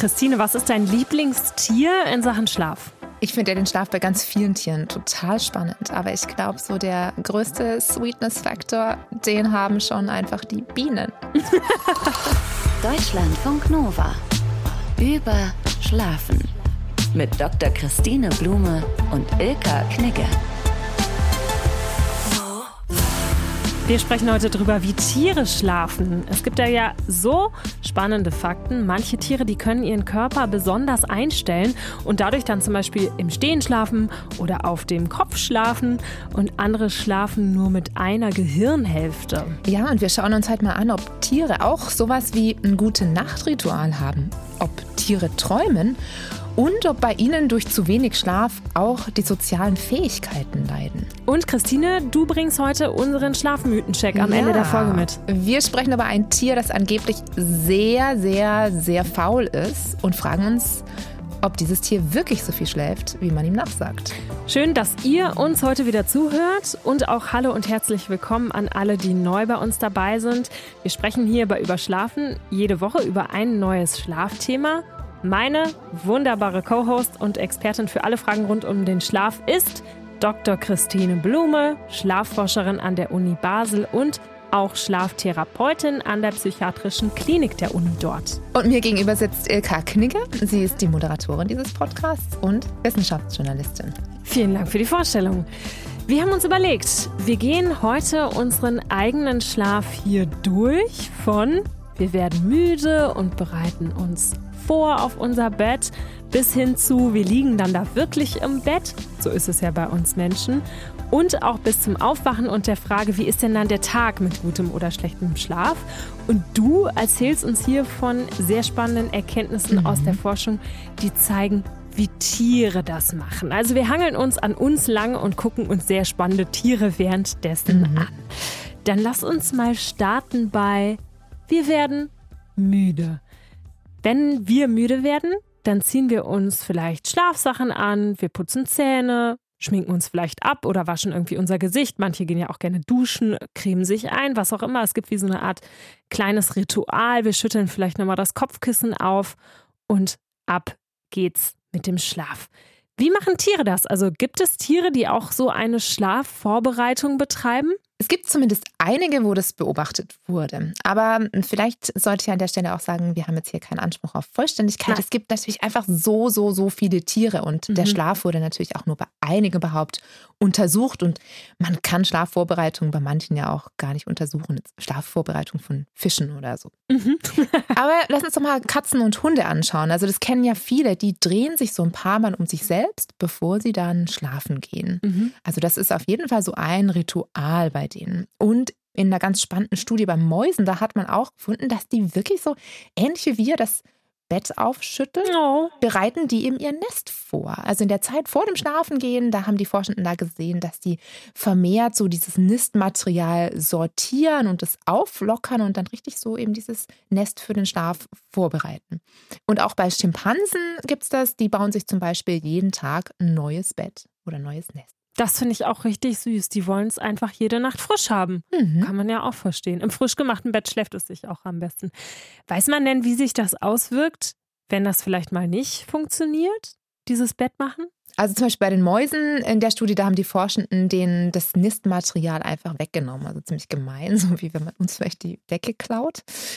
Christine, was ist dein Lieblingstier in Sachen Schlaf? Ich finde ja den Schlaf bei ganz vielen Tieren total spannend. Aber ich glaube, so der größte Sweetness-Faktor, den haben schon einfach die Bienen. Deutschlandfunk Nova. Über Schlafen. Mit Dr. Christine Blume und Ilka Knigge. Wir sprechen heute darüber, wie Tiere schlafen. Es gibt ja so spannende Fakten. Manche Tiere, die können ihren Körper besonders einstellen und dadurch dann zum Beispiel im Stehen schlafen oder auf dem Kopf schlafen. Und andere schlafen nur mit einer Gehirnhälfte. Ja, und wir schauen uns halt mal an, ob Tiere auch sowas wie ein Gute-Nacht-Ritual haben. Ob Tiere träumen und ob bei ihnen durch zu wenig Schlaf auch die sozialen Fähigkeiten leiden. Und Christine, du bringst heute unseren Schlafmythencheck am Ende der Folge mit. Wir sprechen über ein Tier, das angeblich sehr, sehr, sehr faul ist und fragen uns, ob dieses Tier wirklich so viel schläft, wie man ihm nachsagt. Schön, dass ihr uns heute wieder zuhört und auch hallo und herzlich willkommen an alle, die neu bei uns dabei sind. Wir sprechen hier bei Überschlafen jede Woche über ein neues Schlafthema. Meine wunderbare Co-Host und Expertin für alle Fragen rund um den Schlaf ist Dr. Christine Blume, Schlafforscherin an der Uni Basel und auch Schlaftherapeutin an der psychiatrischen Klinik der Uni dort. Und mir gegenüber sitzt Ilka Knigge. Sie ist die Moderatorin dieses Podcasts und Wissenschaftsjournalistin. Vielen Dank für die Vorstellung. Wir haben uns überlegt, wir gehen heute unseren eigenen Schlaf hier durch von wir werden müde und bereiten uns vor auf unser Bett, bis hin zu, wir liegen dann da wirklich im Bett, so ist es ja bei uns Menschen, und auch bis zum Aufwachen und der Frage, wie ist denn dann der Tag mit gutem oder schlechtem Schlaf? Und du erzählst uns hier von sehr spannenden Erkenntnissen aus der Forschung, die zeigen, wie Tiere das machen. Also wir hangeln uns an uns lang und gucken uns sehr spannende Tiere währenddessen an. Dann lass uns mal starten bei wir werden müde. Wenn wir müde werden, dann ziehen wir uns vielleicht Schlafsachen an, wir putzen Zähne, schminken uns vielleicht ab oder waschen irgendwie unser Gesicht. Manche gehen ja auch gerne duschen, cremen sich ein, was auch immer. Es gibt wie so eine Art kleines Ritual. Wir schütteln vielleicht nochmal das Kopfkissen auf und ab geht's mit dem Schlaf. Wie machen Tiere das? Also gibt es Tiere, die auch so eine Schlafvorbereitung betreiben? Es gibt zumindest einige, wo das beobachtet wurde. Aber vielleicht sollte ich an der Stelle auch sagen, wir haben jetzt hier keinen Anspruch auf Vollständigkeit. Es gibt natürlich einfach so viele Tiere und der Schlaf wurde natürlich auch nur bei einigen überhaupt untersucht. Und man kann Schlafvorbereitung bei manchen ja auch gar nicht untersuchen. Schlafvorbereitung von Fischen oder so. Aber lass uns doch mal Katzen und Hunde anschauen. Also das kennen ja viele, die drehen sich so ein paar Mal um sich selbst, bevor sie dann schlafen gehen. Also das ist auf jeden Fall so ein Ritual bei denen. Und in einer ganz spannenden Studie bei Mäusen, da hat man auch gefunden, dass die wirklich so ähnlich wie wir das Bett aufschütteln, bereiten die eben ihr Nest vor. Also in der Zeit vor dem Schlafengehen, da haben die Forschenden da gesehen, dass die vermehrt so dieses Nistmaterial sortieren und es auflockern und dann richtig so eben dieses Nest für den Schlaf vorbereiten. Und auch bei Schimpansen gibt es das, die bauen sich zum Beispiel jeden Tag ein neues Bett oder ein neues Nest. Das finde ich auch richtig süß. Die wollen es einfach jede Nacht frisch haben. Kann man ja auch verstehen. Im frisch gemachten Bett schläft es sich auch am besten. Weiß man denn, wie sich das auswirkt, wenn das vielleicht mal nicht funktioniert, dieses Bett machen? Also zum Beispiel bei den Mäusen in der Studie, da haben die Forschenden denen das Nistmaterial einfach weggenommen. Also ziemlich gemein, so wie wenn man uns vielleicht die Decke klaut.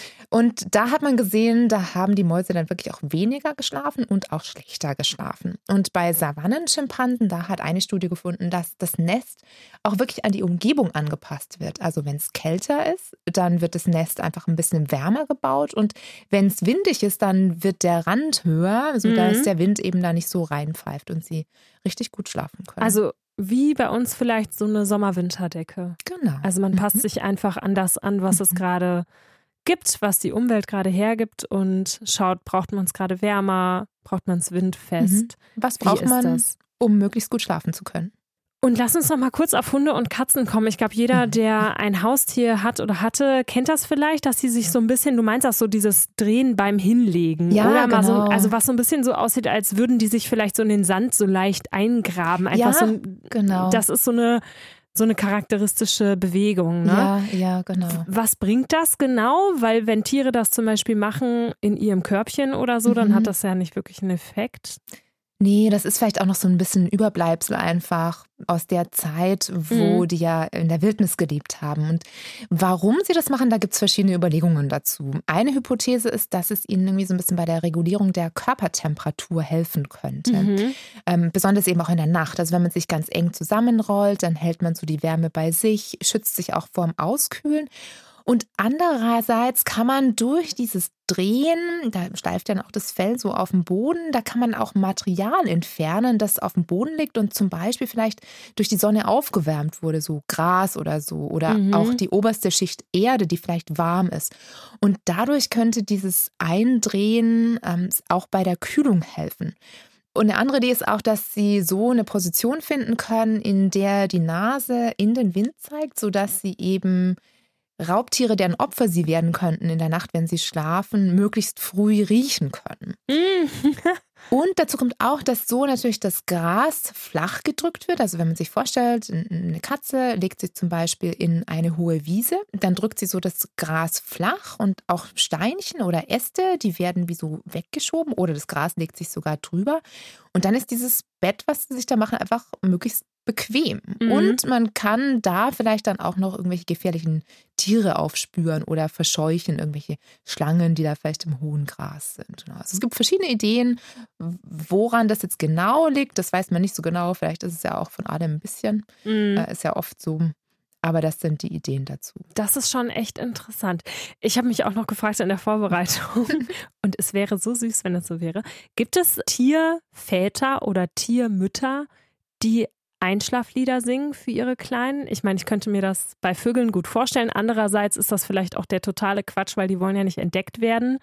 Und da hat man gesehen, da haben die Mäuse dann wirklich auch weniger geschlafen und auch schlechter geschlafen. Und bei Savannenschimpansen, da hat eine Studie gefunden, dass das Nest auch wirklich an die Umgebung angepasst wird. Also wenn es kälter ist, dann wird das Nest einfach ein bisschen wärmer gebaut. Und wenn es windig ist, dann wird der Rand höher, sodass der Wind eben da nicht so reinpfeift und sie richtig gut schlafen können. Also wie bei uns vielleicht so eine Sommer-Winterdecke. Genau. Also man passt sich einfach an das an, was es gerade gibt, was die Umwelt gerade hergibt und schaut, braucht man es gerade wärmer, braucht man es windfest. Was braucht man, um möglichst gut schlafen zu können? Und lass uns noch mal kurz auf Hunde und Katzen kommen. Ich glaube, jeder, der ein Haustier hat oder hatte, kennt das vielleicht, dass sie sich so ein bisschen, du meinst das so, dieses Drehen beim Hinlegen. Ja, oder mal genau. so, also was so ein bisschen so aussieht, als würden die sich vielleicht so in den Sand so leicht eingraben. Einfach ja, so, genau. Das ist so eine so eine charakteristische Bewegung. Ne? Ja, genau. Was bringt das genau? Weil wenn Tiere das zum Beispiel machen in ihrem Körbchen oder so, dann hat das ja nicht wirklich einen Effekt. Nee, das ist vielleicht auch noch so ein bisschen Überbleibsel einfach aus der Zeit, wo die ja in der Wildnis gelebt haben. Und warum sie das machen, da gibt es verschiedene Überlegungen dazu. Eine Hypothese ist, dass es ihnen irgendwie so ein bisschen bei der Regulierung der Körpertemperatur helfen könnte. Besonders eben auch in der Nacht. Also wenn man sich ganz eng zusammenrollt, dann hält man so die Wärme bei sich, schützt sich auch vorm Auskühlen. Und andererseits kann man durch dieses Drehen, da steift dann auch das Fell so auf dem Boden, da kann man auch Material entfernen, das auf dem Boden liegt und zum Beispiel vielleicht durch die Sonne aufgewärmt wurde, so Gras oder so. Oder auch die oberste Schicht Erde, die vielleicht warm ist. Und dadurch könnte dieses Eindrehen auch bei der Kühlung helfen. Und eine andere Idee ist auch, dass sie so eine Position finden können, in der die Nase in den Wind zeigt, sodass sie eben Raubtiere, deren Opfer sie werden könnten in der Nacht, wenn sie schlafen, möglichst früh riechen können. Und dazu kommt auch, dass so natürlich das Gras flach gedrückt wird. Also wenn man sich vorstellt, eine Katze legt sich zum Beispiel in eine hohe Wiese, dann drückt sie so das Gras flach und auch Steinchen oder Äste, die werden wie so weggeschoben oder das Gras legt sich sogar drüber. Und dann ist dieses Bett, was sie sich da machen, einfach möglichst bequem. Und man kann da vielleicht dann auch noch irgendwelche gefährlichen Tiere aufspüren oder verscheuchen, irgendwelche Schlangen, die da vielleicht im hohen Gras sind. Also es gibt verschiedene Ideen, woran das jetzt genau liegt. Das weiß man nicht so genau. Vielleicht ist es ja auch von allem ein bisschen. Ist ja oft so. Aber das sind die Ideen dazu. Das ist schon echt interessant. Ich habe mich auch noch gefragt in der Vorbereitung und es wäre so süß, wenn es so wäre. Gibt es Tierväter oder Tiermütter, die Einschlaflieder singen für ihre Kleinen? Ich meine, ich könnte mir das bei Vögeln gut vorstellen. Andererseits ist das vielleicht auch der totale Quatsch, weil die wollen ja nicht entdeckt werden.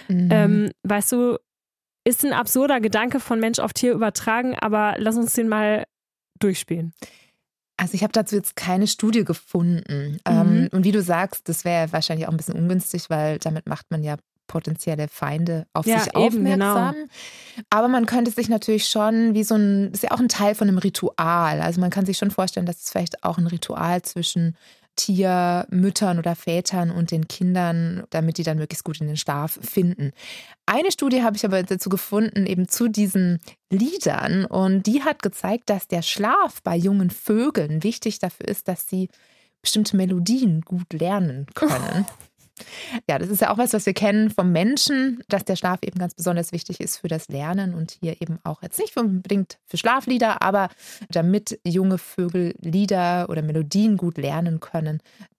Weißt du, ist ein absurder Gedanke von Mensch auf Tier übertragen, aber lass uns den mal durchspielen. Also ich habe dazu jetzt keine Studie gefunden. Und wie du sagst, das wäre wahrscheinlich auch ein bisschen ungünstig, weil damit macht man ja potenzielle Feinde auf sich aufmerksam. Genau. Aber man könnte sich natürlich schon wie so ist ja auch ein Teil von einem Ritual. Also man kann sich schon vorstellen, dass es vielleicht auch ein Ritual zwischen Tiermüttern oder Vätern und den Kindern, damit die dann möglichst gut in den Schlaf finden. Eine Studie habe ich aber dazu gefunden, eben zu diesen Liedern. Und die hat gezeigt, dass der Schlaf bei jungen Vögeln wichtig dafür ist, dass sie bestimmte Melodien gut lernen können. Ja, das ist ja auch was wir kennen vom Menschen, dass der Schlaf eben ganz besonders wichtig ist für das Lernen und hier eben auch jetzt nicht unbedingt für Schlaflieder, aber damit junge Vögel Lieder oder Melodien gut lernen können,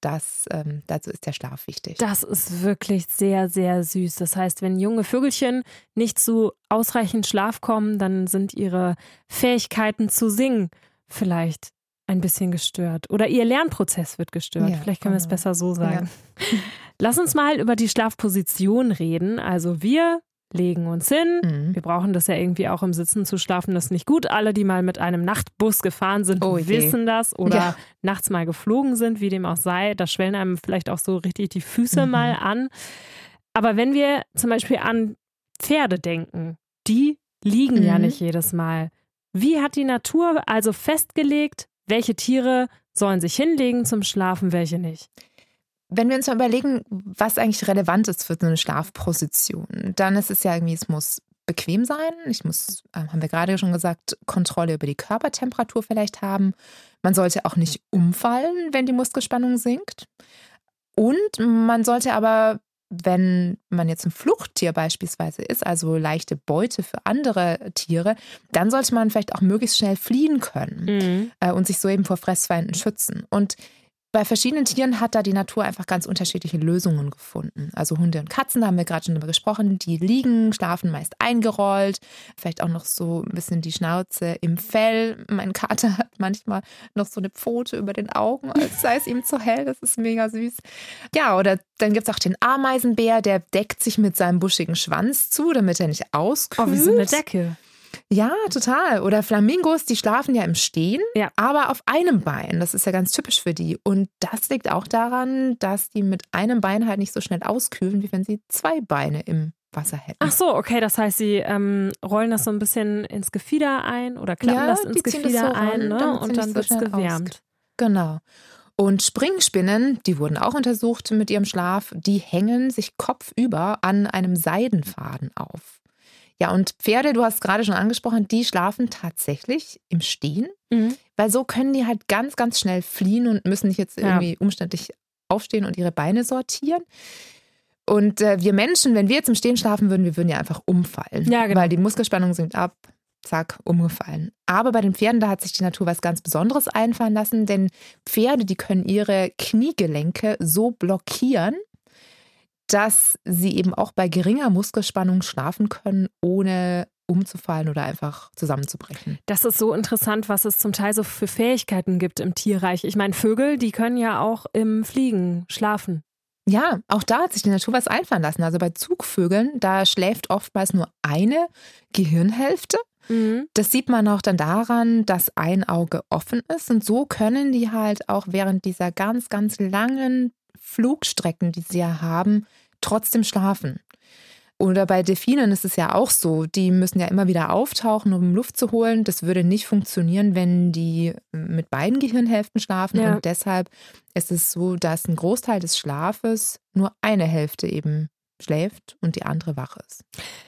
dazu ist der Schlaf wichtig. Das ist wirklich sehr, sehr süß. Das heißt, wenn junge Vögelchen nicht zu ausreichend Schlaf kommen, dann sind ihre Fähigkeiten zu singen vielleicht ein bisschen gestört. Oder ihr Lernprozess wird gestört. Ja, vielleicht können wir es besser so sagen. Ja. Lass uns mal über die Schlafposition reden. Also wir legen uns hin. Wir brauchen das ja irgendwie auch im Sitzen zu schlafen. Das ist nicht gut. Alle, die mal mit einem Nachtbus gefahren sind, wissen das. Oder nachts mal geflogen sind, wie dem auch sei. Da schwellen einem vielleicht auch so richtig die Füße mal an. Aber wenn wir zum Beispiel an Pferde denken, die liegen ja nicht jedes Mal. Wie hat die Natur also festgelegt, welche Tiere sollen sich hinlegen zum Schlafen, welche nicht? Wenn wir uns mal überlegen, was eigentlich relevant ist für so eine Schlafposition, dann ist es ja irgendwie, es muss bequem sein. Ich muss, haben wir gerade schon gesagt, Kontrolle über die Körpertemperatur vielleicht haben. Man sollte auch nicht umfallen, wenn die Muskelspannung sinkt. Und man sollte aber, wenn man jetzt ein Fluchttier beispielsweise ist, also leichte Beute für andere Tiere, dann sollte man vielleicht auch möglichst schnell fliehen können und sich so eben vor Fressfeinden schützen. Und bei verschiedenen Tieren hat da die Natur einfach ganz unterschiedliche Lösungen gefunden. Also Hunde und Katzen, da haben wir gerade schon drüber gesprochen, die liegen, schlafen meist eingerollt, vielleicht auch noch so ein bisschen die Schnauze im Fell. Mein Kater hat manchmal noch so eine Pfote über den Augen, als sei es ihm zu hell. Das ist mega süß. Ja, oder dann gibt es auch den Ameisenbär, der deckt sich mit seinem buschigen Schwanz zu, damit er nicht auskühlt. Oh, wie so eine Decke. Ja, total. Oder Flamingos, die schlafen ja im Stehen, aber auf einem Bein. Das ist ja ganz typisch für die. Und das liegt auch daran, dass die mit einem Bein halt nicht so schnell auskühlen, wie wenn sie zwei Beine im Wasser hätten. Ach so, okay. Das heißt, sie rollen das so ein bisschen ins Gefieder ein oder klappen das ins Gefieder ein, ne? Und dann wird es gewärmt. Genau. Und Springspinnen, die wurden auch untersucht mit ihrem Schlaf, die hängen sich kopfüber an einem Seidenfaden auf. Ja, und Pferde, du hast gerade schon angesprochen, die schlafen tatsächlich im Stehen, weil so können die halt ganz, ganz schnell fliehen und müssen nicht jetzt irgendwie umständlich aufstehen und ihre Beine sortieren. Und wir Menschen, wenn wir jetzt im Stehen schlafen würden, wir würden ja einfach umfallen, weil die Muskelspannung sinkt ab. Zack, umgefallen. Aber bei den Pferden, da hat sich die Natur was ganz Besonderes einfallen lassen, denn Pferde, die können ihre Kniegelenke so blockieren, dass sie eben auch bei geringer Muskelspannung schlafen können, ohne umzufallen oder einfach zusammenzubrechen. Das ist so interessant, was es zum Teil so für Fähigkeiten gibt im Tierreich. Ich meine, Vögel, die können ja auch im Fliegen schlafen. Ja, auch da hat sich die Natur was einfallen lassen. Also bei Zugvögeln, da schläft oftmals nur eine Gehirnhälfte. Das sieht man auch dann daran, dass ein Auge offen ist. Und so können die halt auch während dieser ganz, ganz langen Flugstrecken, die sie ja haben, trotzdem schlafen. Oder bei Delfinen ist es ja auch so, die müssen ja immer wieder auftauchen, um Luft zu holen. Das würde nicht funktionieren, wenn die mit beiden Gehirnhälften schlafen. Ja. Und deshalb ist es so, dass ein Großteil des Schlafes nur eine Hälfte eben schläft und die andere wach ist.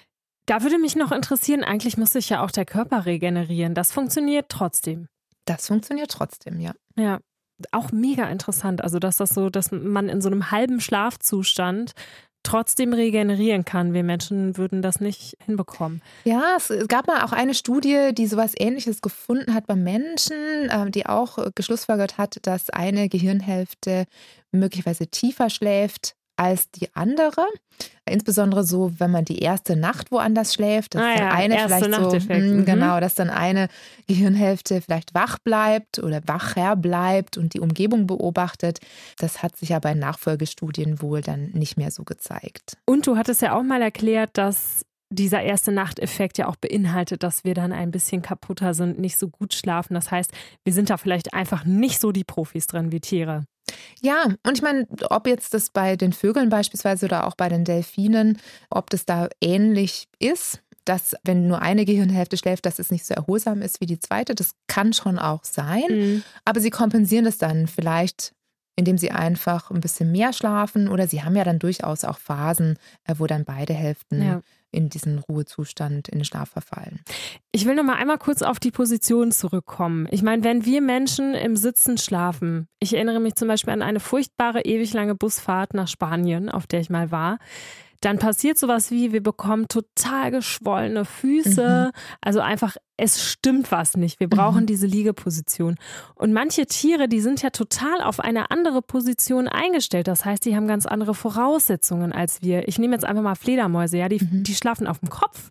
Da würde mich noch interessieren, eigentlich muss sich ja auch der Körper regenerieren. Das funktioniert trotzdem. Das funktioniert trotzdem, ja. Ja, auch mega interessant. Also, dass man in so einem halben Schlafzustand trotzdem regenerieren kann. Wir Menschen würden das nicht hinbekommen. Ja, es gab mal auch eine Studie, die sowas Ähnliches gefunden hat bei Menschen, die auch geschlussfolgert hat, dass eine Gehirnhälfte möglicherweise tiefer schläft als die andere. Insbesondere so, wenn man die erste Nacht woanders schläft, dass dann eine vielleicht so, genau, dass dann eine Gehirnhälfte vielleicht wach bleibt oder wacher bleibt und die Umgebung beobachtet. Das hat sich ja bei Nachfolgestudien wohl dann nicht mehr so gezeigt. Und du hattest ja auch mal erklärt, dass dieser erste Nachteffekt ja auch beinhaltet, dass wir dann ein bisschen kaputter sind, nicht so gut schlafen. Das heißt, wir sind da vielleicht einfach nicht so die Profis drin wie Tiere. Ja, und ich meine, ob jetzt das bei den Vögeln beispielsweise oder auch bei den Delfinen, ob das da ähnlich ist, dass wenn nur eine Gehirnhälfte schläft, dass es nicht so erholsam ist wie die zweite, das kann schon auch sein. Aber sie kompensieren das dann vielleicht, indem sie einfach ein bisschen mehr schlafen oder sie haben ja dann durchaus auch Phasen, wo dann beide Hälften in diesen Ruhezustand, in den Schlaf verfallen. Ich will noch mal einmal kurz auf die Position zurückkommen. Ich meine, wenn wir Menschen im Sitzen schlafen, ich erinnere mich zum Beispiel an eine furchtbare, ewig lange Busfahrt nach Spanien, auf der ich mal war, dann passiert sowas wie, wir bekommen total geschwollene Füße. Also einfach, es stimmt was nicht. Wir brauchen diese Liegeposition. Und manche Tiere, die sind ja total auf eine andere Position eingestellt. Das heißt, die haben ganz andere Voraussetzungen als wir. Ich nehme jetzt einfach mal Fledermäuse, ja, die schlafen auf dem Kopf.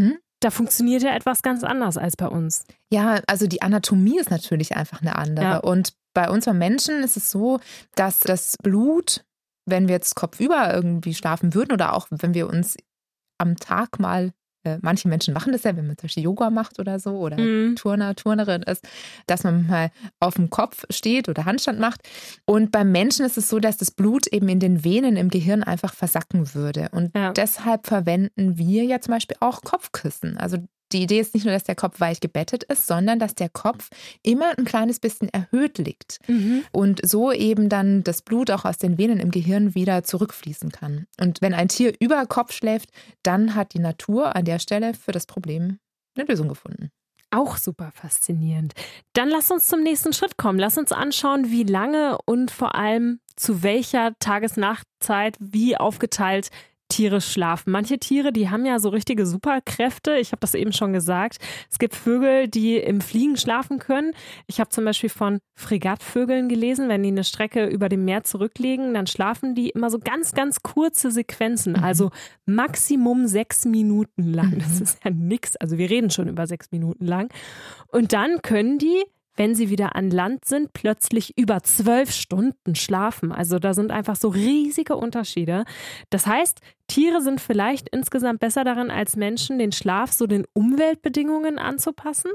Da funktioniert ja etwas ganz anders als bei uns. Ja, also die Anatomie ist natürlich einfach eine andere. Ja. Und bei uns Menschen ist es so, dass das Blut, wenn wir jetzt kopfüber irgendwie schlafen würden oder auch wenn wir uns am Tag mal, manche Menschen machen das ja, wenn man zum Beispiel Yoga macht oder so oder Turnerin ist, dass man mal auf dem Kopf steht oder Handstand macht. Und beim Menschen ist es so, dass das Blut eben in den Venen im Gehirn einfach versacken würde. Und deshalb verwenden wir ja zum Beispiel auch Kopfkissen. Also die Idee ist nicht nur, dass der Kopf weich gebettet ist, sondern dass der Kopf immer ein kleines bisschen erhöht liegt und so eben dann das Blut auch aus den Venen im Gehirn wieder zurückfließen kann. Und wenn ein Tier über Kopf schläft, dann hat die Natur an der Stelle für das Problem eine Lösung gefunden. Auch super faszinierend. Dann lass uns zum nächsten Schritt kommen. Lass uns anschauen, wie lange und vor allem zu welcher Tages-Nacht-Zeit wie aufgeteilt Tiere schlafen. Manche Tiere, die haben ja so richtige Superkräfte. Ich habe das eben schon gesagt. Es gibt Vögel, die im Fliegen schlafen können. Ich habe zum Beispiel von Fregattvögeln gelesen, wenn die eine Strecke über dem Meer zurücklegen, dann schlafen die immer so ganz, ganz kurze Sequenzen. Also Maximum 6 Minuten lang. Das ist ja nix. Also wir reden schon über 6 Minuten lang. Und dann können die, wenn sie wieder an Land sind, plötzlich über 12 Stunden schlafen. Also da sind einfach so riesige Unterschiede. Das heißt, Tiere sind vielleicht insgesamt besser darin als Menschen, den Schlaf so den Umweltbedingungen anzupassen?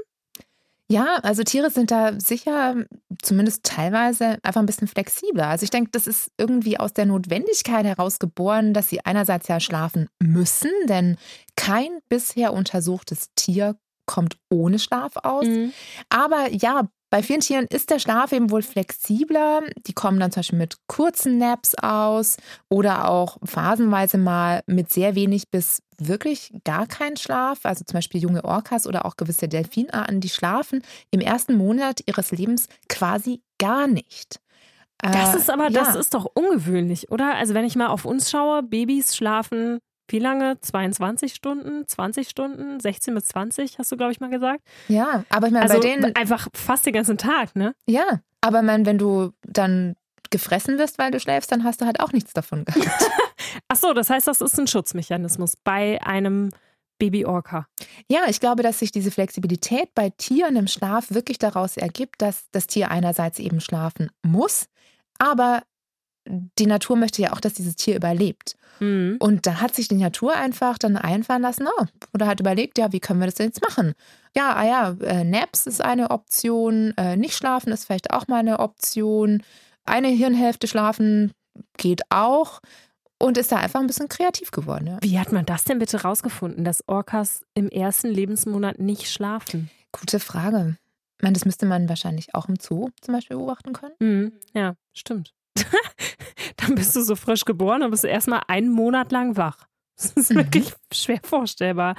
Ja, also Tiere sind da sicher zumindest teilweise einfach ein bisschen flexibler. Also ich denke, das ist irgendwie aus der Notwendigkeit heraus geboren, dass sie einerseits ja schlafen müssen, denn kein bisher untersuchtes Tier kommt ohne Schlaf aus. Aber ja, Bei vielen Tieren ist der Schlaf eben wohl flexibler. Die kommen dann zum Beispiel mit kurzen Naps aus oder auch phasenweise mal mit sehr wenig bis wirklich gar keinen Schlaf. Also zum Beispiel junge Orcas oder auch gewisse Delfinarten, die schlafen im ersten Monat ihres Lebens quasi gar nicht. Das ist doch ungewöhnlich, oder? Also wenn ich mal auf uns schaue, Babys schlafen wie lange? 22 Stunden, 20 Stunden, 16 bis 20, hast du, glaube ich, mal gesagt. Ja, aber ich meine, also bei denen einfach fast den ganzen Tag, ne? Ja, aber ich meine, wenn du dann gefressen wirst, weil du schläfst, dann hast du halt auch nichts davon gehabt. Ach so, das heißt, das ist ein Schutzmechanismus bei einem Baby-Orca. Ja, ich glaube, dass sich diese Flexibilität bei Tieren im Schlaf wirklich daraus ergibt, dass das Tier einerseits eben schlafen muss, aber die Natur möchte ja auch, dass dieses Tier überlebt. Mhm. Und da hat sich die Natur einfach dann einfallen lassen, oder hat überlegt, ja, wie können wir das denn jetzt machen? Ja, Naps ist eine Option, nicht schlafen ist vielleicht auch mal eine Option, eine Hirnhälfte schlafen geht auch und ist da einfach ein bisschen kreativ geworden. Ja. Wie hat man das denn bitte rausgefunden, dass Orcas im ersten Lebensmonat nicht schlafen? Gute Frage. Ich meine, das müsste man wahrscheinlich auch im Zoo zum Beispiel beobachten können. Mhm. Ja, stimmt. Dann bist du so frisch geboren und bist erstmal einen Monat lang wach. Das ist wirklich schwer vorstellbar.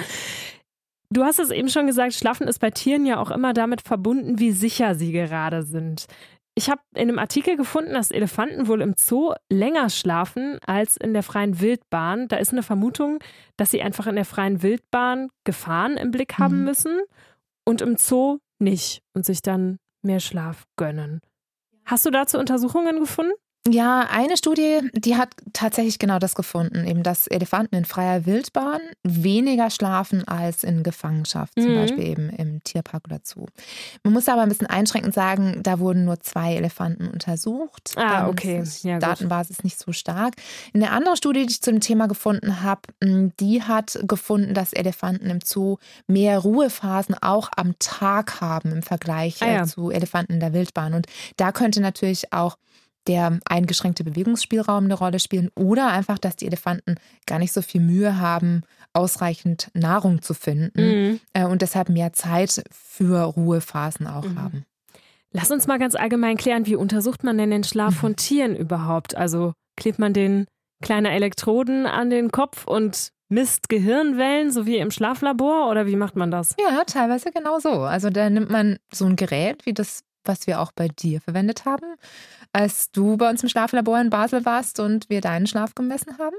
Du hast es eben schon gesagt, Schlafen ist bei Tieren ja auch immer damit verbunden, wie sicher sie gerade sind. Ich habe in einem Artikel gefunden, dass Elefanten wohl im Zoo länger schlafen als in der freien Wildbahn. Da ist eine Vermutung, dass sie einfach in der freien Wildbahn Gefahren im Blick haben müssen und im Zoo nicht und sich dann mehr Schlaf gönnen. Hast du dazu Untersuchungen gefunden? Ja, eine Studie, die hat tatsächlich genau das gefunden, eben dass Elefanten in freier Wildbahn weniger schlafen als in Gefangenschaft, zum Beispiel eben im Tierpark oder Zoo. Man muss aber ein bisschen einschränkend sagen, da wurden nur 2 Elefanten untersucht. Okay. Die Datenbasis ist nicht so stark. Eine andere Studie, die ich zu dem Thema gefunden habe, die hat gefunden, dass Elefanten im Zoo mehr Ruhephasen auch am Tag haben im Vergleich zu Elefanten in der Wildbahn. Und da könnte natürlich auch der eingeschränkte Bewegungsspielraum eine Rolle spielen oder einfach, dass die Elefanten gar nicht so viel Mühe haben, ausreichend Nahrung zu finden und deshalb mehr Zeit für Ruhephasen auch haben. Lass uns mal ganz allgemein klären, wie untersucht man denn den Schlaf von Tieren überhaupt? Also klebt man den kleine Elektroden an den Kopf und misst Gehirnwellen, so wie im Schlaflabor, oder wie macht man das? Ja, teilweise genau so. Also da nimmt man so ein Gerät wie das, was wir auch bei dir verwendet haben, als du bei uns im Schlaflabor in Basel warst und wir deinen Schlaf gemessen haben,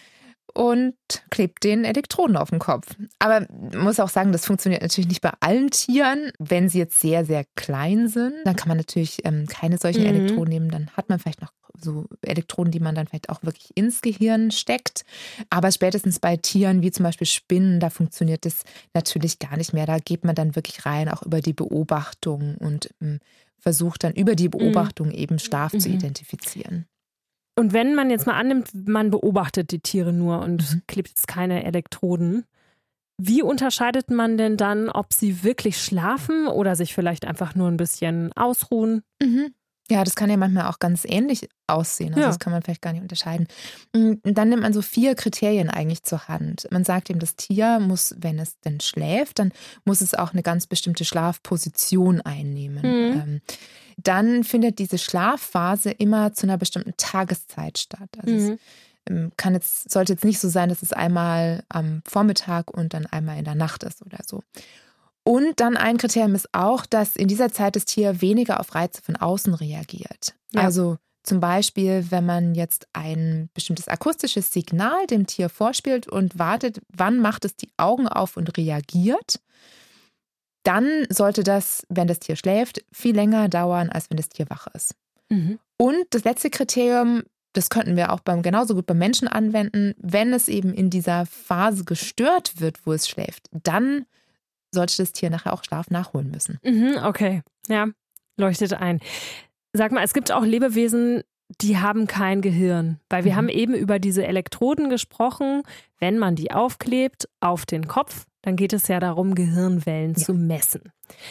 und klebt den Elektroden auf den Kopf. Aber man muss auch sagen, das funktioniert natürlich nicht bei allen Tieren. Wenn sie jetzt sehr, sehr klein sind, dann kann man natürlich keine solchen Elektroden nehmen. Dann hat man vielleicht noch so Elektroden, die man dann vielleicht auch wirklich ins Gehirn steckt. Aber spätestens bei Tieren wie zum Beispiel Spinnen, da funktioniert das natürlich gar nicht mehr. Da geht man dann wirklich rein, auch über die Beobachtung und versucht dann über die Beobachtung eben Schlaf zu identifizieren. Und wenn man jetzt mal annimmt, man beobachtet die Tiere nur und klebt jetzt keine Elektroden, wie unterscheidet man denn dann, ob sie wirklich schlafen oder sich vielleicht einfach nur ein bisschen ausruhen? Ja, das kann ja manchmal auch ganz ähnlich aussehen. Also das kann man vielleicht gar nicht unterscheiden. Und dann nimmt man so 4 Kriterien eigentlich zur Hand. Man sagt eben, das Tier muss, wenn es denn schläft, dann muss es auch eine ganz bestimmte Schlafposition einnehmen. Dann findet diese Schlafphase immer zu einer bestimmten Tageszeit statt. Also es sollte jetzt nicht so sein, dass es einmal am Vormittag und dann einmal in der Nacht ist oder so. Und dann ein Kriterium ist auch, dass in dieser Zeit das Tier weniger auf Reize von außen reagiert. Ja. Also zum Beispiel, wenn man jetzt ein bestimmtes akustisches Signal dem Tier vorspielt und wartet, wann macht es die Augen auf und reagiert, dann sollte das, wenn das Tier schläft, viel länger dauern, als wenn das Tier wach ist. Und das letzte Kriterium, das könnten wir auch genauso gut beim Menschen anwenden, wenn es eben in dieser Phase gestört wird, wo es schläft, dann sollte das Tier nachher auch Schlaf nachholen müssen. Okay, ja, leuchtet ein. Sag mal, es gibt auch Lebewesen, die haben kein Gehirn, weil wir haben eben über diese Elektroden gesprochen. Wenn man die aufklebt auf den Kopf, dann geht es ja darum, Gehirnwellen zu messen.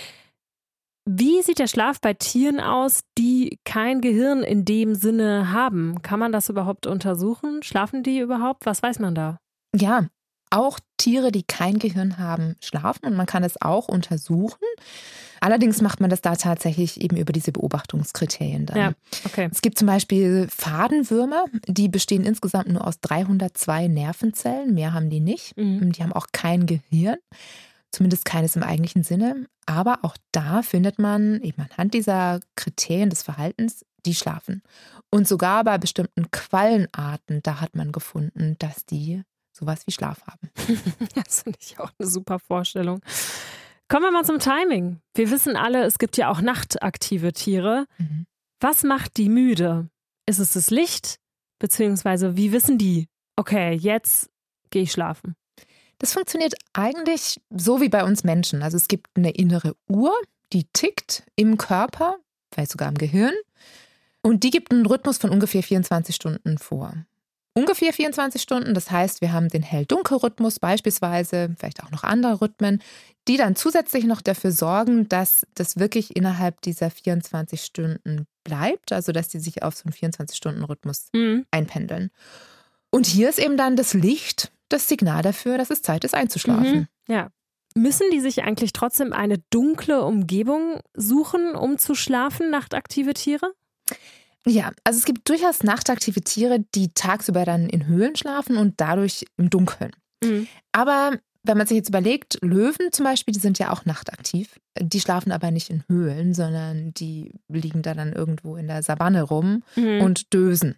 Wie sieht der Schlaf bei Tieren aus, die kein Gehirn in dem Sinne haben? Kann man das überhaupt untersuchen? Schlafen die überhaupt? Was weiß man da? Ja, auch Tiere, die kein Gehirn haben, schlafen und man kann es auch untersuchen. Allerdings macht man das da tatsächlich eben über diese Beobachtungskriterien dann. Ja, okay. Es gibt zum Beispiel Fadenwürmer, die bestehen insgesamt nur aus 302 Nervenzellen, mehr haben die nicht. Die haben auch kein Gehirn, zumindest keines im eigentlichen Sinne. Aber auch da findet man eben anhand dieser Kriterien des Verhaltens, die schlafen. Und sogar bei bestimmten Quallenarten, da hat man gefunden, dass die sowas wie Schlaf haben. Das finde ich auch eine super Vorstellung. Kommen wir mal zum Timing. Wir wissen alle, es gibt ja auch nachtaktive Tiere. Was macht die müde? Ist es das Licht? Beziehungsweise wie wissen die, okay, jetzt gehe ich schlafen? Das funktioniert eigentlich so wie bei uns Menschen. Also es gibt eine innere Uhr, die tickt im Körper, vielleicht sogar im Gehirn. Und die gibt einen Rhythmus von ungefähr 24 Stunden vor. Ungefähr 24 Stunden, das heißt, wir haben den Hell-Dunkel-Rhythmus beispielsweise, vielleicht auch noch andere Rhythmen, die dann zusätzlich noch dafür sorgen, dass das wirklich innerhalb dieser 24 Stunden bleibt, also dass die sich auf so einen 24-Stunden-Rhythmus einpendeln. Und hier ist eben dann das Licht das Signal dafür, dass es Zeit ist einzuschlafen. Ja. Müssen die sich eigentlich trotzdem eine dunkle Umgebung suchen, um zu schlafen, nachtaktive Tiere? Ja, also es gibt durchaus nachtaktive Tiere, die tagsüber dann in Höhlen schlafen und dadurch im Dunkeln. Aber wenn man sich jetzt überlegt, Löwen zum Beispiel, die sind ja auch nachtaktiv. Die schlafen aber nicht in Höhlen, sondern die liegen da dann irgendwo in der Savanne rum und dösen.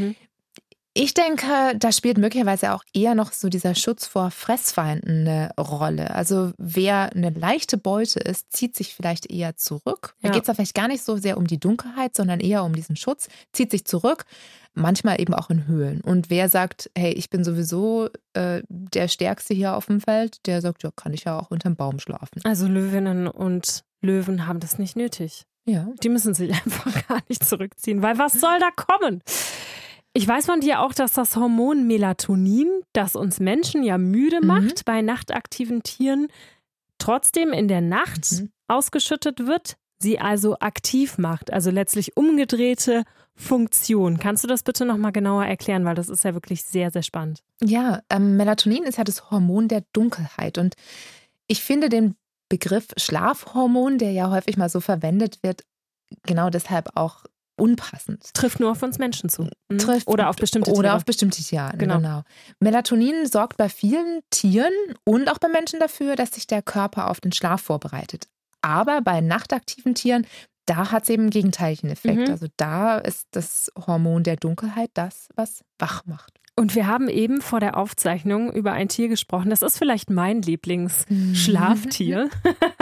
Ich denke, da spielt möglicherweise auch eher noch so dieser Schutz vor Fressfeinden eine Rolle. Also wer eine leichte Beute ist, zieht sich vielleicht eher zurück. Da geht es vielleicht gar nicht so sehr um die Dunkelheit, sondern eher um diesen Schutz, zieht sich zurück, manchmal eben auch in Höhlen. Und wer sagt, hey, ich bin sowieso der Stärkste hier auf dem Feld, der sagt, ja, kann ich ja auch unterm Baum schlafen. Also Löwinnen und Löwen haben das nicht nötig. Ja. Die müssen sich einfach gar nicht zurückziehen, weil was soll da kommen? Ich weiß von dir auch, dass das Hormon Melatonin, das uns Menschen ja müde macht bei nachtaktiven Tieren, trotzdem in der Nacht ausgeschüttet wird, sie also aktiv macht, also letztlich umgedrehte Funktion. Kannst du das bitte nochmal genauer erklären, weil das ist ja wirklich sehr, sehr spannend. Ja, Melatonin ist ja das Hormon der Dunkelheit und ich finde den Begriff Schlafhormon, der ja häufig mal so verwendet wird, genau deshalb auch unpassend. Trifft nur auf uns Menschen zu. Oder auf bestimmte Tiere. Oder auf bestimmte Tiere, genau. Melatonin sorgt bei vielen Tieren und auch bei Menschen dafür, dass sich der Körper auf den Schlaf vorbereitet. Aber bei nachtaktiven Tieren, da hat es eben einen gegenteiligen Effekt. Also da ist das Hormon der Dunkelheit das, was wach macht. Und wir haben eben vor der Aufzeichnung über ein Tier gesprochen. Das ist vielleicht mein Lieblingsschlaftier.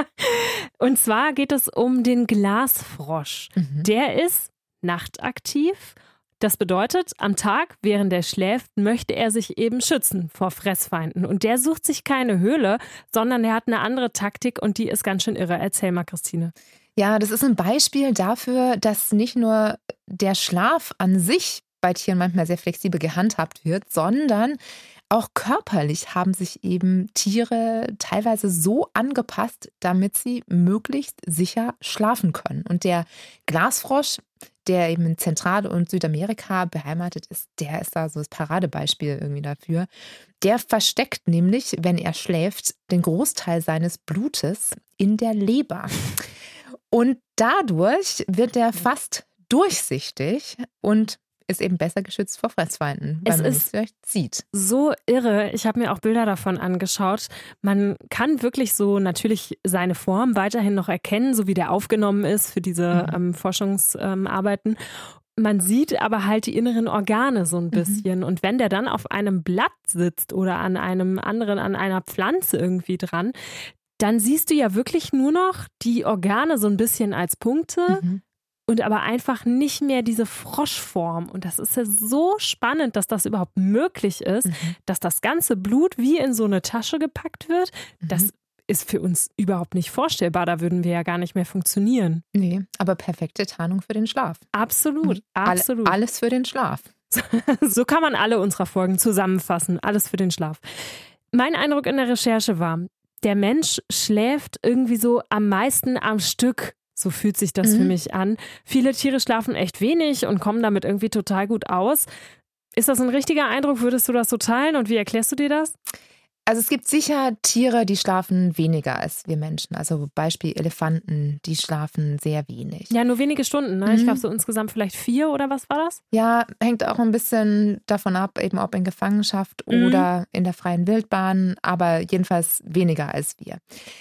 Und zwar geht es um den Glasfrosch. Der ist nachtaktiv. Das bedeutet, am Tag, während er schläft, möchte er sich eben schützen vor Fressfeinden. Und der sucht sich keine Höhle, sondern er hat eine andere Taktik und die ist ganz schön irre. Erzähl mal, Christine. Ja, das ist ein Beispiel dafür, dass nicht nur der Schlaf an sich bei Tieren manchmal sehr flexibel gehandhabt wird, sondern auch körperlich haben sich eben Tiere teilweise so angepasst, damit sie möglichst sicher schlafen können. Und der Glasfrosch, der eben in Zentral- und Südamerika beheimatet ist, der ist da so das Paradebeispiel irgendwie dafür. Der versteckt nämlich, wenn er schläft, den Großteil seines Blutes in der Leber. Und dadurch wird er fast durchsichtig und ist eben besser geschützt vor Fressfeinden, weil man es vielleicht sieht. So irre. Ich habe mir auch Bilder davon angeschaut. Man kann wirklich so natürlich seine Form weiterhin noch erkennen, so wie der aufgenommen ist für diese Forschungsarbeiten. Man sieht aber halt die inneren Organe so ein bisschen. Und wenn der dann auf einem Blatt sitzt oder an einem anderen, an einer Pflanze irgendwie dran, dann siehst du ja wirklich nur noch die Organe so ein bisschen als Punkte. Und aber einfach nicht mehr diese Froschform. Und das ist ja so spannend, dass das überhaupt möglich ist, dass das ganze Blut wie in so eine Tasche gepackt wird. Das ist für uns überhaupt nicht vorstellbar. Da würden wir ja gar nicht mehr funktionieren. Nee, aber perfekte Tarnung für den Schlaf. Absolut, absolut. Alles für den Schlaf. So kann man alle unserer Folgen zusammenfassen. Alles für den Schlaf. Mein Eindruck in der Recherche war, der Mensch schläft irgendwie so am meisten am Stück. So fühlt sich das für mich an. Viele Tiere schlafen echt wenig und kommen damit irgendwie total gut aus. Ist das ein richtiger Eindruck? Würdest du das so teilen und wie erklärst du dir das? Also es gibt sicher Tiere, die schlafen weniger als wir Menschen. Also Beispiel Elefanten, die schlafen sehr wenig. Ja, nur wenige Stunden, ne? Ich glaube so insgesamt vielleicht 4 oder was war das? Ja, hängt auch ein bisschen davon ab, eben ob in Gefangenschaft oder in der freien Wildbahn, aber jedenfalls weniger als wir.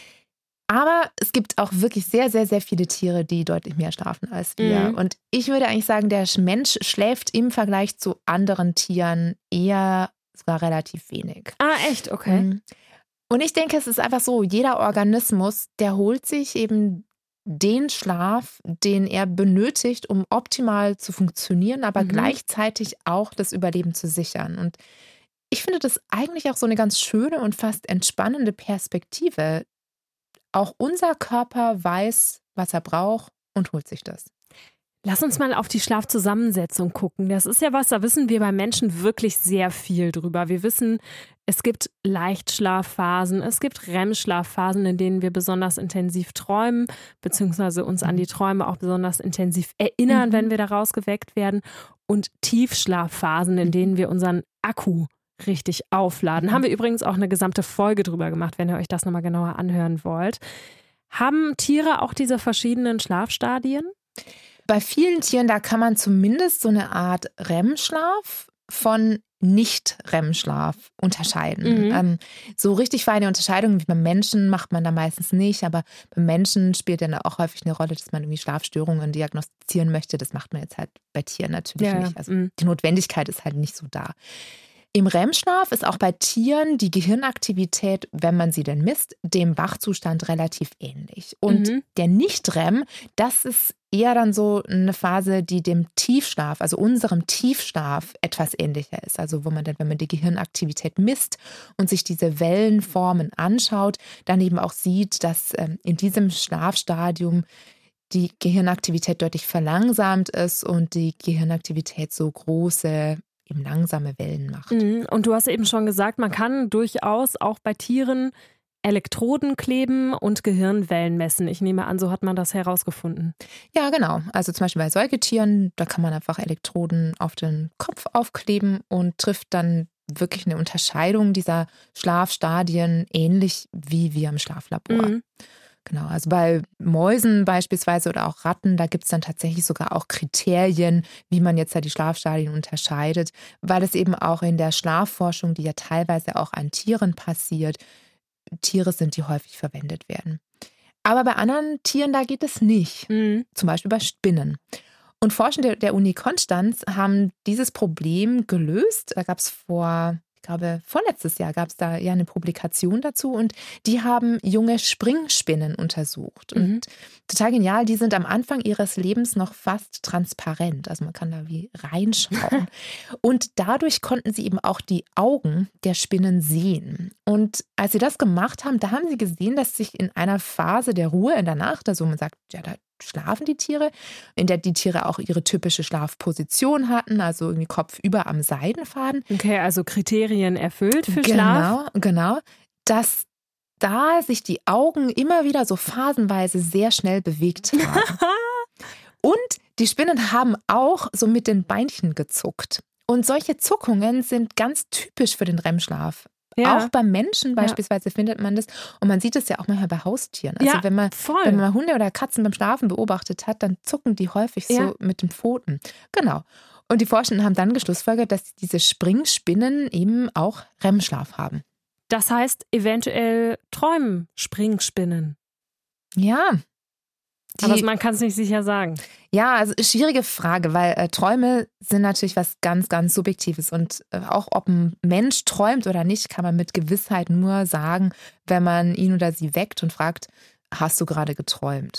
Aber es gibt auch wirklich sehr, sehr, sehr viele Tiere, die deutlich mehr schlafen als wir. Und ich würde eigentlich sagen, der Mensch schläft im Vergleich zu anderen Tieren eher sogar relativ wenig. Ah, echt? Okay. Und ich denke, es ist einfach so, jeder Organismus, der holt sich eben den Schlaf, den er benötigt, um optimal zu funktionieren, aber gleichzeitig auch das Überleben zu sichern. Und ich finde das eigentlich auch so eine ganz schöne und fast entspannende Perspektive. Auch unser Körper weiß, was er braucht und holt sich das. Lass uns mal auf die Schlafzusammensetzung gucken. Das ist ja was, da wissen wir bei Menschen wirklich sehr viel drüber. Wir wissen, es gibt Leichtschlafphasen, es gibt REM-Schlafphasen, in denen wir besonders intensiv träumen, beziehungsweise uns an die Träume auch besonders intensiv erinnern, wenn wir daraus geweckt werden. Und Tiefschlafphasen, in denen wir unseren Akku richtig aufladen. Haben wir übrigens auch eine gesamte Folge drüber gemacht, wenn ihr euch das nochmal genauer anhören wollt. Haben Tiere auch diese verschiedenen Schlafstadien? Bei vielen Tieren, da kann man zumindest so eine Art REM-Schlaf von Nicht-REM-Schlaf unterscheiden. So richtig feine Unterscheidungen wie beim Menschen macht man da meistens nicht, aber beim Menschen spielt dann auch häufig eine Rolle, dass man irgendwie Schlafstörungen diagnostizieren möchte. Das macht man jetzt halt bei Tieren natürlich nicht. Also die Notwendigkeit ist halt nicht so da. Im REM-Schlaf ist auch bei Tieren die Gehirnaktivität, wenn man sie denn misst, dem Wachzustand relativ ähnlich. Und der Nicht-REM, das ist eher dann so eine Phase, die dem Tiefschlaf, also unserem Tiefschlaf, etwas ähnlicher ist. Also wo man dann, wenn man die Gehirnaktivität misst und sich diese Wellenformen anschaut, dann eben auch sieht, dass in diesem Schlafstadium die Gehirnaktivität deutlich verlangsamt ist und die Gehirnaktivität so große, eben langsame Wellen macht. Und du hast eben schon gesagt, man kann durchaus auch bei Tieren Elektroden kleben und Gehirnwellen messen. Ich nehme an, so hat man das herausgefunden. Ja, genau. Also zum Beispiel bei Säugetieren, da kann man einfach Elektroden auf den Kopf aufkleben und trifft dann wirklich eine Unterscheidung dieser Schlafstadien, ähnlich wie wir im Schlaflabor. Genau, also bei Mäusen beispielsweise oder auch Ratten, da gibt es dann tatsächlich sogar auch Kriterien, wie man jetzt da die Schlafstadien unterscheidet, weil es eben auch in der Schlafforschung, die ja teilweise auch an Tieren passiert, Tiere sind, die häufig verwendet werden. Aber bei anderen Tieren, da geht es nicht. Zum Beispiel bei Spinnen. Und Forschende der Uni Konstanz haben dieses Problem gelöst. Da gab es vorletztes Jahr gab es da ja eine Publikation dazu und die haben junge Springspinnen untersucht. Und total genial, die sind am Anfang ihres Lebens noch fast transparent. Also man kann da wie reinschauen. Und dadurch konnten sie eben auch die Augen der Spinnen sehen. Und als sie das gemacht haben, da haben sie gesehen, dass sich in einer Phase der Ruhe in der Nacht, also man sagt, ja, da schlafen die Tiere, in der die Tiere auch ihre typische Schlafposition hatten, also irgendwie Kopf über am Seidenfaden. Okay, also Kriterien erfüllt für Schlaf. Genau. Dass da sich die Augen immer wieder so phasenweise sehr schnell bewegt haben. Und die Spinnen haben auch so mit den Beinchen gezuckt. Und solche Zuckungen sind ganz typisch für den REM-Schlaf. Ja. Auch beim Menschen beispielsweise findet man das. Und man sieht es ja auch manchmal bei Haustieren. Also wenn man Hunde oder Katzen beim Schlafen beobachtet hat, dann zucken die häufig so mit den Pfoten. Genau. Und die Forschenden haben dann geschlussfolgert, dass diese Springspinnen eben auch REM-Schlaf haben. Das heißt, eventuell träumen Springspinnen. Ja. Aber man kann es nicht sicher sagen. Ja, also schwierige Frage, weil Träume sind natürlich was ganz, ganz Subjektives. Und auch ob ein Mensch träumt oder nicht, kann man mit Gewissheit nur sagen, wenn man ihn oder sie weckt und fragt, hast du gerade geträumt?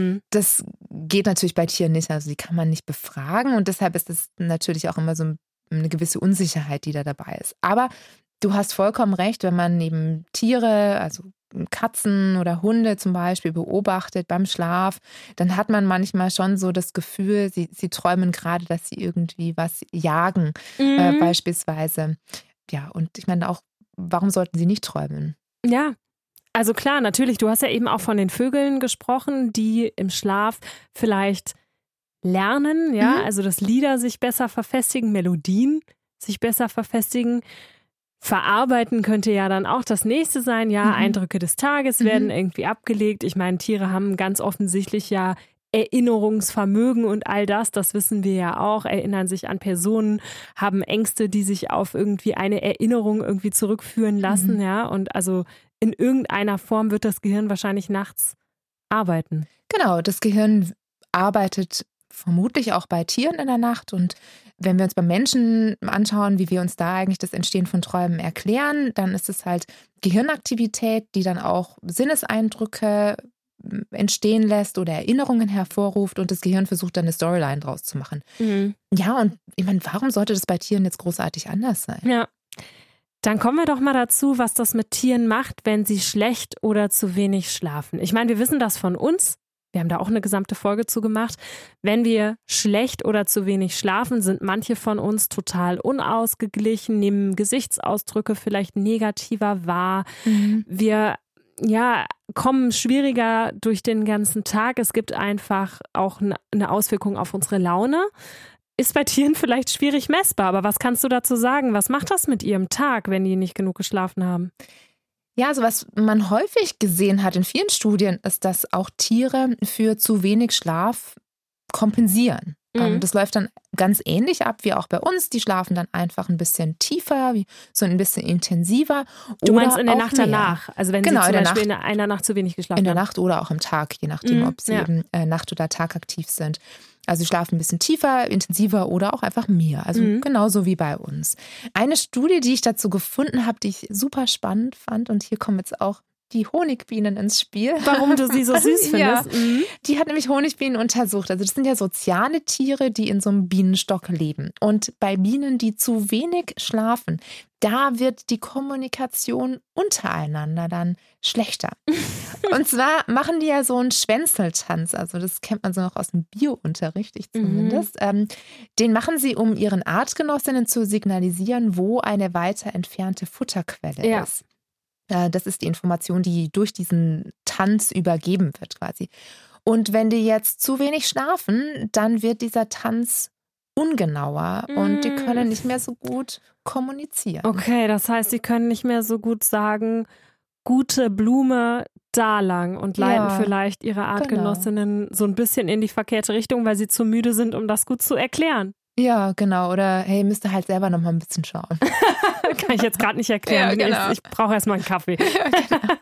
Das geht natürlich bei Tieren nicht, also die kann man nicht befragen. Und deshalb ist es natürlich auch immer so eine gewisse Unsicherheit, die da dabei ist. Aber du hast vollkommen recht, wenn man eben Tiere, also Katzen oder Hunde zum Beispiel beobachtet beim Schlaf, dann hat man manchmal schon so das Gefühl, sie träumen gerade, dass sie irgendwie was jagen, beispielsweise. Ja, und ich meine auch, warum sollten sie nicht träumen? Ja, also klar, natürlich, du hast ja eben auch von den Vögeln gesprochen, die im Schlaf vielleicht lernen, ja, also dass Lieder sich besser verfestigen, Melodien sich besser verfestigen. Verarbeiten könnte ja dann auch das nächste sein. Ja, Eindrücke des Tages werden irgendwie abgelegt. Ich meine, Tiere haben ganz offensichtlich ja Erinnerungsvermögen und all das, das wissen wir ja auch, erinnern sich an Personen, haben Ängste, die sich auf irgendwie eine Erinnerung irgendwie zurückführen lassen, ja, und also in irgendeiner Form wird das Gehirn wahrscheinlich nachts arbeiten. Genau, das Gehirn arbeitet vermutlich auch bei Tieren in der Nacht und wenn wir uns bei Menschen anschauen, wie wir uns da eigentlich das Entstehen von Träumen erklären, dann ist es halt Gehirnaktivität, die dann auch Sinneseindrücke entstehen lässt oder Erinnerungen hervorruft und das Gehirn versucht dann eine Storyline draus zu machen. Ja, und ich meine, warum sollte das bei Tieren jetzt großartig anders sein? Ja, dann kommen wir doch mal dazu, was das mit Tieren macht, wenn sie schlecht oder zu wenig schlafen. Ich meine, wir wissen das von uns. Wir haben da auch eine gesamte Folge zu gemacht. Wenn wir schlecht oder zu wenig schlafen, sind manche von uns total unausgeglichen, nehmen Gesichtsausdrücke vielleicht negativer wahr. Wir kommen schwieriger durch den ganzen Tag. Es gibt einfach auch eine Auswirkung auf unsere Laune. Ist bei Tieren vielleicht schwierig messbar, aber was kannst du dazu sagen? Was macht das mit ihrem Tag, wenn die nicht genug geschlafen haben? Ja, also was man häufig gesehen hat in vielen Studien, ist, dass auch Tiere für zu wenig Schlaf kompensieren. Das läuft dann ganz ähnlich ab wie auch bei uns. Die schlafen dann einfach ein bisschen tiefer, so ein bisschen intensiver. Du meinst in der Nacht danach? Also wenn sie zum Beispiel in einer Nacht zu wenig geschlafen haben? In der Nacht oder auch am Tag, je nachdem, ob sie eben Nacht- oder tagaktiv sind. Also sie schlafen ein bisschen tiefer, intensiver oder auch einfach mehr. Also genauso wie bei uns. Eine Studie, die ich dazu gefunden habe, die ich super spannend fand, und hier kommen jetzt auch die Honigbienen ins Spiel. Warum du sie so süß findest? Ja, die hat nämlich Honigbienen untersucht. Also das sind ja soziale Tiere, die in so einem Bienenstock leben. Und bei Bienen, die zu wenig schlafen, da wird die Kommunikation untereinander dann schlechter. Und zwar machen die ja so einen Schwänzeltanz. Also das kennt man so noch aus dem Bio-Unterricht, ich zumindest. Den machen sie, um ihren Artgenossinnen zu signalisieren, wo eine weiter entfernte Futterquelle ist. Das ist die Information, die durch diesen Tanz übergeben wird quasi. Und wenn die jetzt zu wenig schlafen, dann wird dieser Tanz ungenauer und die können nicht mehr so gut kommunizieren. Okay, das heißt, sie können nicht mehr so gut sagen, gute Blume da lang und leiten vielleicht ihre Artgenossinnen so ein bisschen in die verkehrte Richtung, weil sie zu müde sind, um das gut zu erklären. Ja, genau. Oder hey, müsst ihr halt selber noch mal ein bisschen schauen. Kann ich jetzt gerade nicht erklären. Ja, genau. Ich brauche erstmal einen Kaffee. Ja, genau.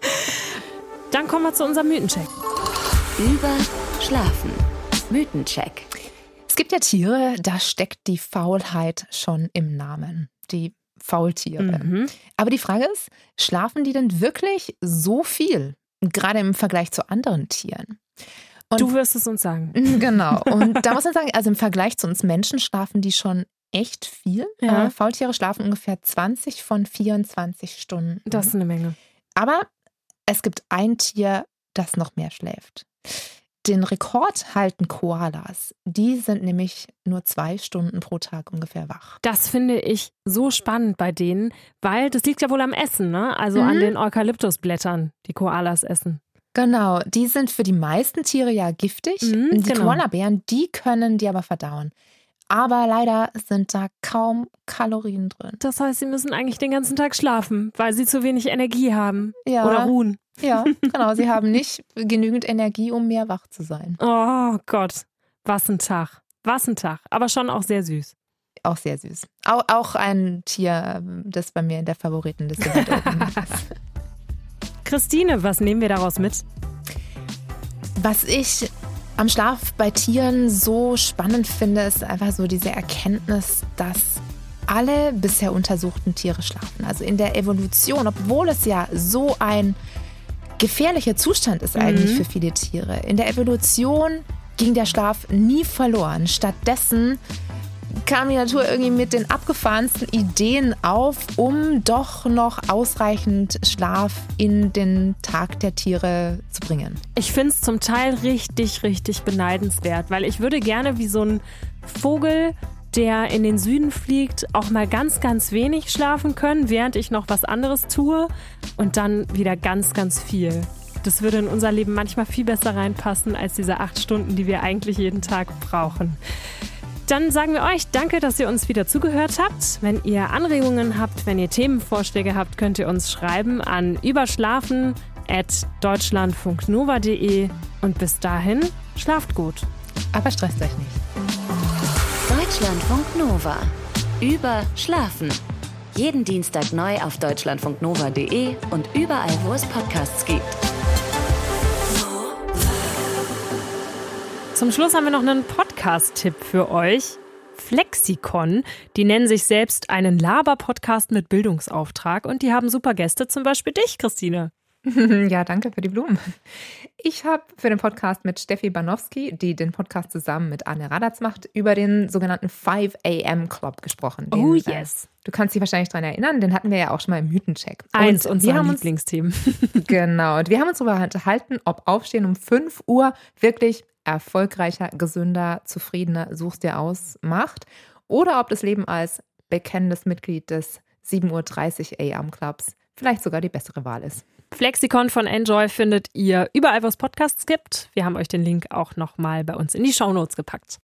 Dann kommen wir zu unserem Mythencheck. Überschlafen. Mythencheck. Es gibt ja Tiere, da steckt die Faulheit schon im Namen. Die Faultiere. Aber die Frage ist, schlafen die denn wirklich so viel? Gerade im Vergleich zu anderen Tieren. Und du wirst es uns sagen. Genau. Und da muss man sagen, also im Vergleich zu uns Menschen schlafen die schon echt viel. Ja. Faultiere schlafen ungefähr 20 von 24 Stunden. Das ist eine Menge. Aber es gibt ein Tier, das noch mehr schläft. Den Rekord halten Koalas. Die sind nämlich nur 2 Stunden pro Tag ungefähr wach. Das finde ich so spannend bei denen, weil das liegt ja wohl am Essen, ne? Also an den Eukalyptusblättern, die Koalas essen. Genau, die sind für die meisten Tiere ja giftig. Die Koalabären, die können die aber verdauen. Aber leider sind da kaum Kalorien drin. Das heißt, sie müssen eigentlich den ganzen Tag schlafen, weil sie zu wenig Energie haben oder ruhen. Ja, genau. Sie haben nicht genügend Energie, um mehr wach zu sein. Oh Gott, was ein Tag. Was ein Tag. Aber schon auch sehr süß. Auch sehr süß. Auch ein Tier, das bei mir in der Favoritenliste weit oben ist. Christine, was nehmen wir daraus mit? Was ich am Schlaf bei Tieren so spannend finde, ist einfach so diese Erkenntnis, dass alle bisher untersuchten Tiere schlafen. Also in der Evolution, obwohl es ja so ein gefährlicher Zustand ist eigentlich für viele Tiere. In der Evolution ging der Schlaf nie verloren. Stattdessen kam die Natur irgendwie mit den abgefahrensten Ideen auf, um doch noch ausreichend Schlaf in den Tag der Tiere zu bringen. Ich finde es zum Teil richtig, richtig beneidenswert, weil ich würde gerne wie so ein Vogel, der in den Süden fliegt, auch mal ganz, ganz wenig schlafen können, während ich noch was anderes tue und dann wieder ganz, ganz viel. Das würde in unser Leben manchmal viel besser reinpassen als diese 8 Stunden, die wir eigentlich jeden Tag brauchen. Dann sagen wir euch danke, dass ihr uns wieder zugehört habt. Wenn ihr Anregungen habt, wenn ihr Themenvorschläge habt, könnt ihr uns schreiben an überschlafen@deutschlandfunknova.de. Und bis dahin, schlaft gut. Aber stresst euch nicht. Deutschlandfunk Nova. Überschlafen. Jeden Dienstag neu auf deutschlandfunknova.de und überall, wo es Podcasts gibt. Zum Schluss haben wir noch einen Podcast-Tipp für euch. Flexikon, die nennen sich selbst einen Laber-Podcast mit Bildungsauftrag und die haben super Gäste, zum Beispiel dich, Christine. Ja, danke für die Blumen. Ich habe für den Podcast mit Steffi Banowski, die den Podcast zusammen mit Anne Radatz macht, über den sogenannten 5 AM Club gesprochen. Oh yes. Du kannst dich wahrscheinlich daran erinnern, den hatten wir ja auch schon mal im Mythencheck. Eins unserer Lieblingsthemen. Genau, und wir haben uns darüber unterhalten, ob Aufstehen um 5 Uhr wirklich erfolgreicher, gesünder, zufriedener, suchst dir aus, macht oder ob das Leben als bekennendes Mitglied des 7:30 Uhr AM Clubs vielleicht sogar die bessere Wahl ist. Flexikon von Enjoy findet ihr überall, wo es Podcasts gibt. Wir haben euch den Link auch nochmal bei uns in die Shownotes gepackt.